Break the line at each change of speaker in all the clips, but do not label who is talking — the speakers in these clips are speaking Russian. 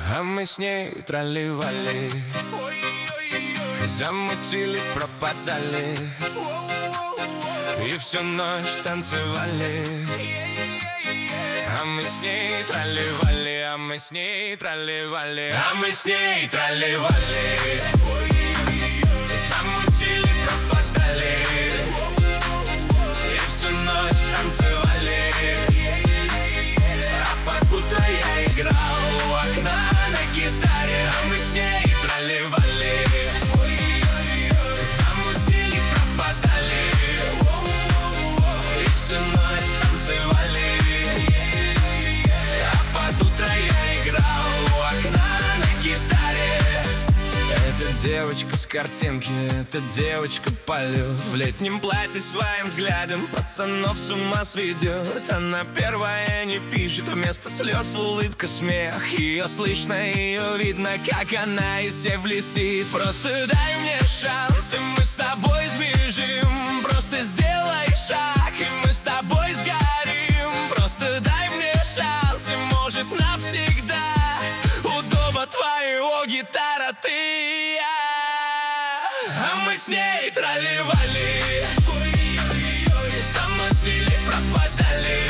А мы с ней тролливали, замутили, пропадали, и всю ночь танцевали. А мы с ней тролливали, а мы с ней тролливали, а мы с ней тролливали, замутили, пропадали, и всю ночь танцевали. А под утро я играл у окна на гитаре, а мы с ней тролливали, замутили, пропадали, и всю ночь танцевали. А под утро я играл у окна на гитаре. Эта девочка с картинки, эта девочка полет, в летнем платье своим взглядом пацанов с ума сведет. Она первая не пишет, вместо слез улыбка, смех. Ее слышно, ее видно, как она из всех блестит. Просто дай мне шанс, и мы с тобой сбежим. Просто сделай шаг, и мы с тобой сгорим. Просто дай мне шанс, и может навсегда удобно твоего гитара, ты и я. А мы с ней тролливали, замутили, пропадали,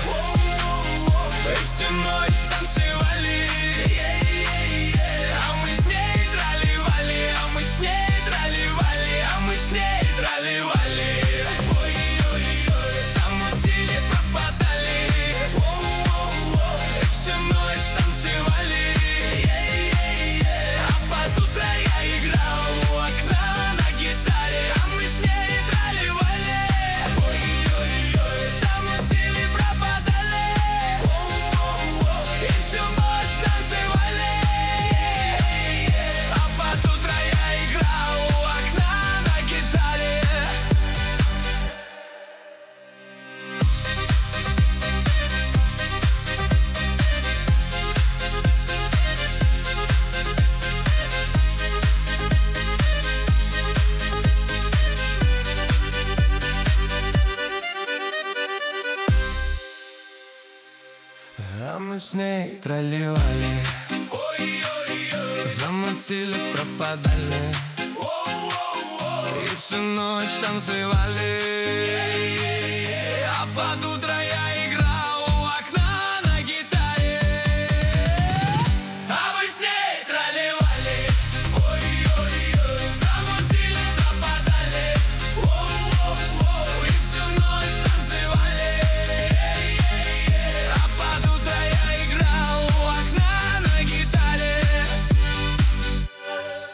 и всю ночь танцевали. А мы с ней тролливали, а мы с ней тролливали, а мы с ней тролливали, замутили, пропадали, и всю ночь танцевали. А под утро я играл у окна на гитаре, а мы с ней тролливали, замутили, пропадали, и всю ночь танцевали. А под утро я играл у окна на гитаре. А мы с ней тролливали, замутили, пропадали, и всю ночь танцевали.